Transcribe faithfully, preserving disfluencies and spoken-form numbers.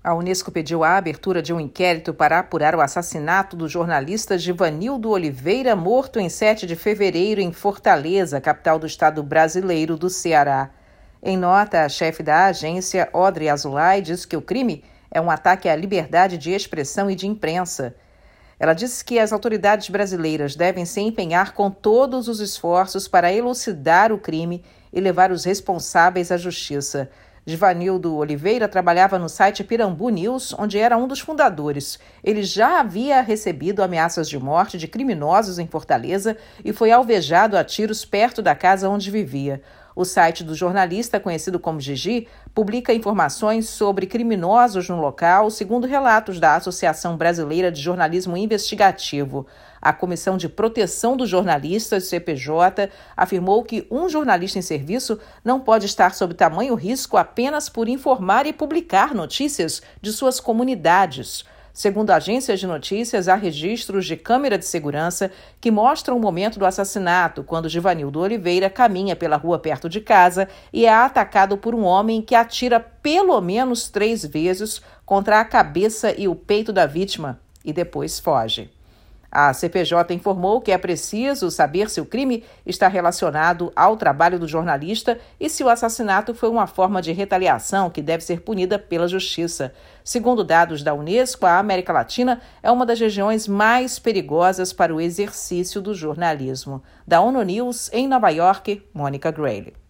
A Unesco pediu a abertura de um inquérito para apurar o assassinato do jornalista Givanildo Oliveira, morto em sete de fevereiro em Fortaleza, capital do estado brasileiro do Ceará. Em nota, a chefe da agência, Audrey Azoulay, diz que o crime é um ataque à liberdade de expressão e de imprensa. Ela disse que as autoridades brasileiras devem se empenhar com todos os esforços para elucidar o crime e levar os responsáveis à justiça. Givanildo Oliveira trabalhava no site Pirambu News, onde era um dos fundadores. Ele já havia recebido ameaças de morte de criminosos em Fortaleza e foi alvejado a tiros perto da casa onde vivia. O site do jornalista, conhecido como Gigi, publica informações sobre criminosos no local, segundo relatos da Associação Brasileira de Jornalismo Investigativo. A Comissão de Proteção dos Jornalistas, C P J, afirmou que um jornalista em serviço não pode estar sob tamanho risco apenas por informar e publicar notícias de suas comunidades. Segundo agências de notícias, há registros de câmera de segurança que mostram o momento do assassinato, quando Givanildo Oliveira caminha pela rua perto de casa e é atacado por um homem que atira pelo menos três vezes contra a cabeça e o peito da vítima e depois foge. A C P J informou que é preciso saber se o crime está relacionado ao trabalho do jornalista e se o assassinato foi uma forma de retaliação que deve ser punida pela justiça. Segundo dados da Unesco, a América Latina é uma das regiões mais perigosas para o exercício do jornalismo. Da ONU News, em Nova York, Mônica Grayle.